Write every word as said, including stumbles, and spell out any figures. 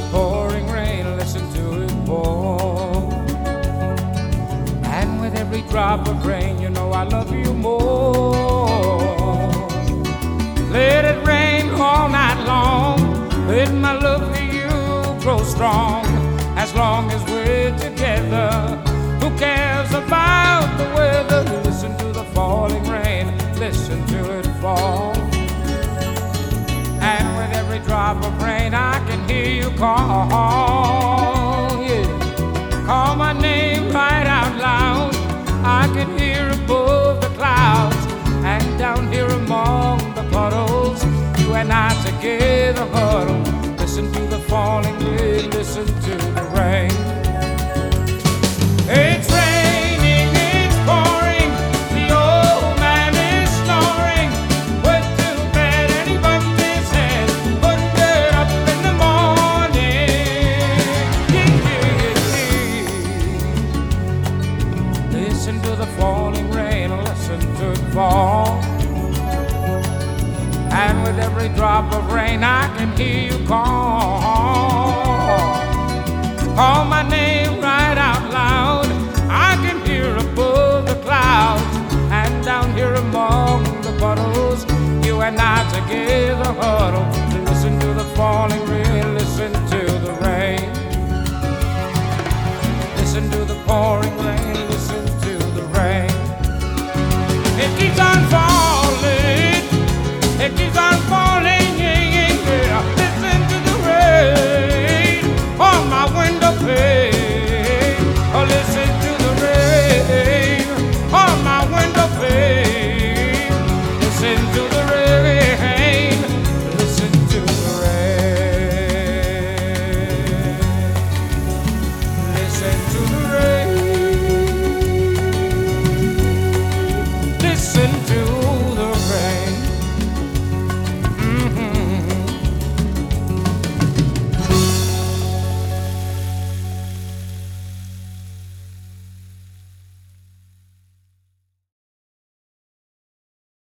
pouring rain, listen to it pour. And with every drop of rain, you know I love you more. Let it rain all night long, let my love for you grow strong. As long as we're together, who cares about the weather? Listen to the falling rain, listen to it fall. And with every drop of rain I can hear you call, yeah. Call my name right out loud. I can hear above the clouds and down here among the puddles. You and I together huddle. Listen to the falling rain, listen to the rain. It's raining, it's pouring, the old man is snoring. Went to bed and he bumped his head, couldn't get up in the morning. Yeah, yeah, yeah. Listen to the falling rain, listen to it fall. And with every drop of rain I can hear you call. Call my name right out loud. I can hear above the clouds and down here among the puddles. You and I together huddle. Listen to the falling rain, listen to the rain. Listen to the pouring rain, listen to the rain. It keeps on falling, it keeps on falling, yeah, yeah, yeah. Listen to the rain on my window pane. Oh, listen to the rain on my window pane. Listen to